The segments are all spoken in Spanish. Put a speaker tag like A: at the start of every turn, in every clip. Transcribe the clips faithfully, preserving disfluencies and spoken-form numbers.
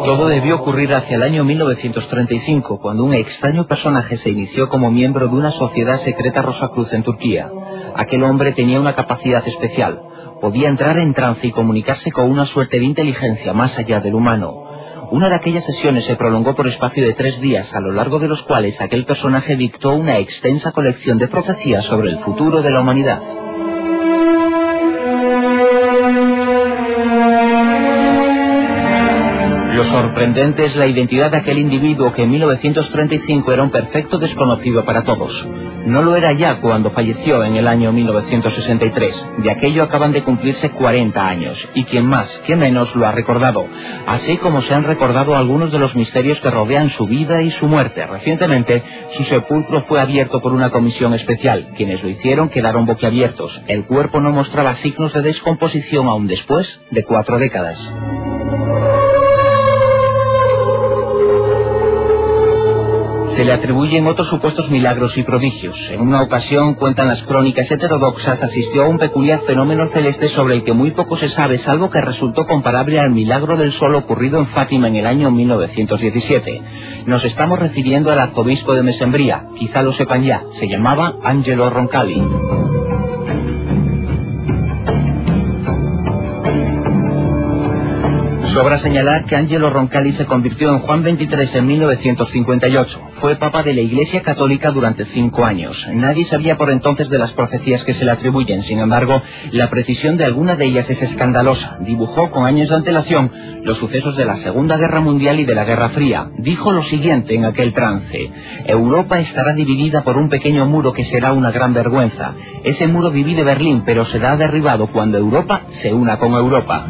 A: Todo debió ocurrir hacia el año mil novecientos treinta y cinco, cuando un extraño personaje se inició como miembro de una sociedad secreta Rosacruz en Turquía. Aquel hombre tenía una capacidad especial. Podía entrar en trance y comunicarse con una suerte de inteligencia más allá del humano. Una de aquellas sesiones se prolongó por espacio de tres días, a lo largo de los cuales aquel personaje dictó una extensa colección de profecías sobre el futuro de la humanidad. Lo sorprendente es la identidad de aquel individuo que en mil novecientos treinta y cinco era un perfecto desconocido para todos. No lo era ya cuando falleció en el año mil novecientos sesenta y tres. De aquello acaban de cumplirse cuarenta años, y quien más, quien menos lo ha recordado, así como se han recordado algunos de los misterios que rodean su vida y su muerte. Recientemente, su sepulcro fue abierto por una comisión especial. Quienes lo hicieron quedaron boquiabiertos. El cuerpo no mostraba signos de descomposición aún después de cuatro décadas. Se le atribuyen otros supuestos milagros y prodigios. En una ocasión, cuentan las crónicas heterodoxas, asistió a un peculiar fenómeno celeste sobre el que muy poco se sabe, salvo que resultó comparable al milagro del sol ocurrido en Fátima en el año mil novecientos diecisiete. Nos estamos refiriendo al arzobispo de Mesembría, quizá lo sepan ya, se llamaba Angelo Roncalli. Sobra señalar que Angelo Roncalli se convirtió en Juan veintitrés en mil novecientos cincuenta y ocho. Fue papa de la Iglesia Católica durante cinco años. Nadie sabía por entonces de las profecías que se le atribuyen. Sin embargo, la precisión de alguna de ellas es escandalosa. Dibujó con años de antelación los sucesos de la Segunda Guerra Mundial y de la Guerra Fría. Dijo lo siguiente en aquel trance: Europa estará dividida por un pequeño muro que será una gran vergüenza. Ese muro divide Berlín, pero será derribado cuando Europa se una con Europa.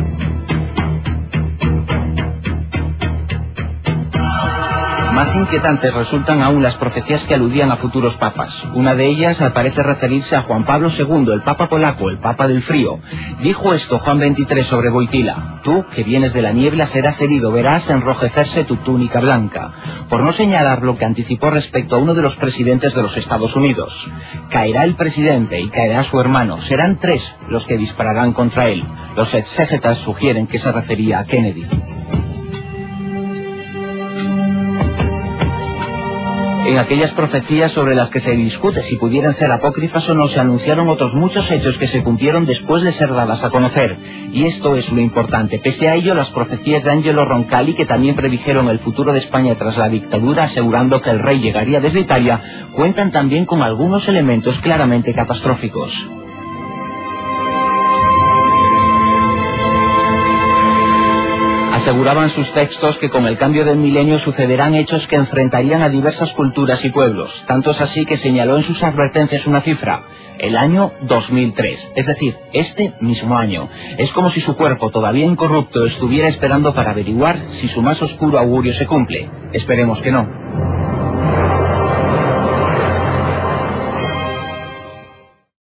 A: Más inquietantes resultan aún las profecías que aludían a futuros papas. Una de ellas parece referirse a Juan Pablo segundo, el papa polaco, el papa del frío. Dijo esto Juan veintitrés sobre Wojtyla: tú, que vienes de la niebla, serás herido, verás enrojecerse tu túnica blanca. Por no señalar lo que anticipó respecto a uno de los presidentes de los Estados Unidos. Caerá el presidente y caerá su hermano. Serán tres los que dispararán contra él. Los exégetas sugieren que se refería a Kennedy. En aquellas profecías sobre las que se discute si pudieran ser apócrifas o no, se anunciaron otros muchos hechos que se cumplieron después de ser dadas a conocer. Y esto es lo importante. Pese a ello, las profecías de Angelo Roncalli, que también predijeron el futuro de España tras la dictadura, asegurando que el rey llegaría desde Italia, cuentan también con algunos elementos claramente catastróficos. Aseguraban sus textos que con el cambio del milenio sucederán hechos que enfrentarían a diversas culturas y pueblos. Tanto es así que señaló en sus advertencias una cifra: el año dos mil tres, es decir, este mismo año. Es como si su cuerpo, todavía incorrupto, estuviera esperando para averiguar si su más oscuro augurio se cumple. Esperemos que no.